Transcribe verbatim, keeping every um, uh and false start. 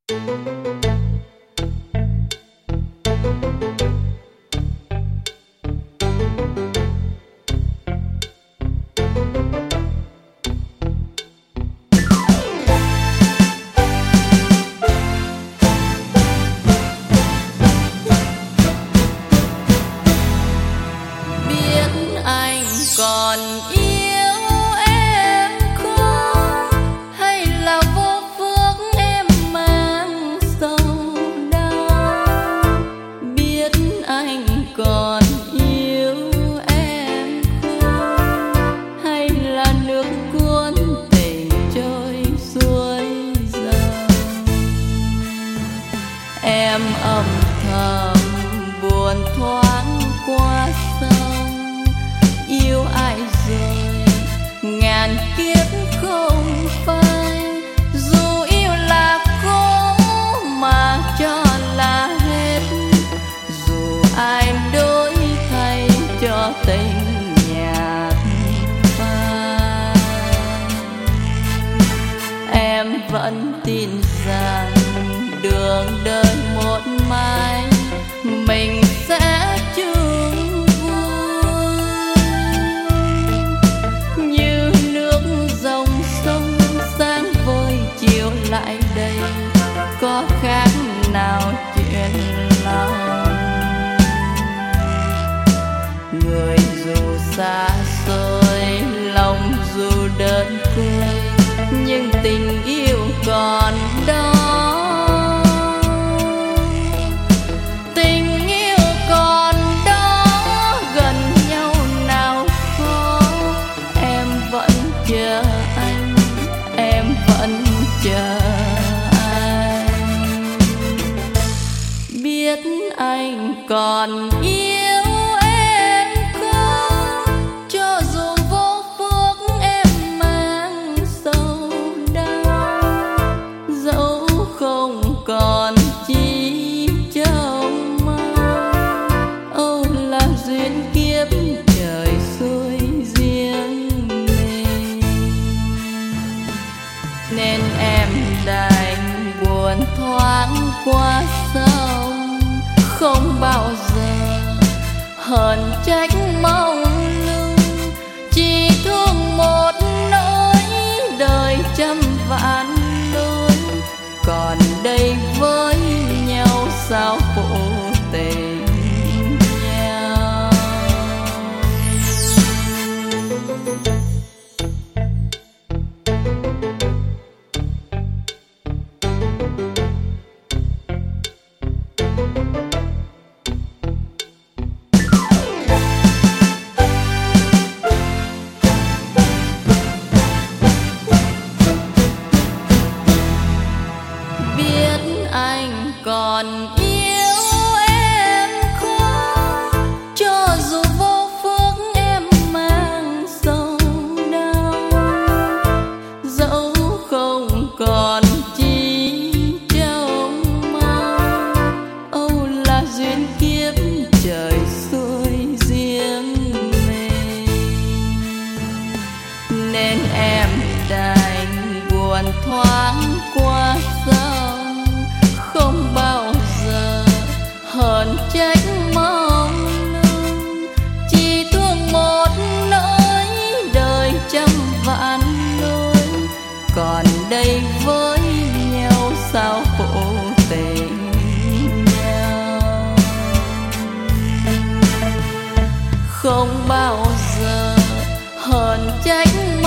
Còn yêu em không, hay là vô phước em mang sầu đau? Biết anh còn yêu em không, hay là nước cuốn tình trôi xuôi dòng? Em âm thầm buồn thoáng qua sông, yêu ai rồi ngàn kiếp không phai. Dù yêu là cố mà cho là hết, dù ai đổi thay cho tình nhạt phai. Em vẫn tin rằng đường đời một mai mình sẽ chung vui, như nước dòng sông sáng vơi chiều lại đây, có khác nào chuyện lòng. Người dù xa xôi, lòng dù đơn côi, nhưng tình yêu còn đó. Tình yêu còn đó, gần nhau nào khó. Em vẫn chờ anh, em vẫn chờ anh. Biết anh còn yêu em không, cho dù vô phước em mang sầu đau. Dẫu không còn chi trông mong, âu là duyên kiếp trời xuôi riêng mình. Nên em đành buồn thoáng qua sông, không bao giờ hờn trách mong lưng. Chỉ thương một nỗi đời trăm vạn lối, còn đây với nhau sao phụ tình nhau. Biết anh còn yêu em không, cho dù vô phước em mang sầu đau. Dẫu không còn chi trông mong, âu là duyên kiếp trời xuôi riêng mình. Nên em đành buồn thoáng qua sông, không bao giờ hờn trách mong lưng. Chỉ thương một nỗi đời trăm vạn lối, còn đây với nhau sao phụ tình nhau. Không bao giờ hờn trách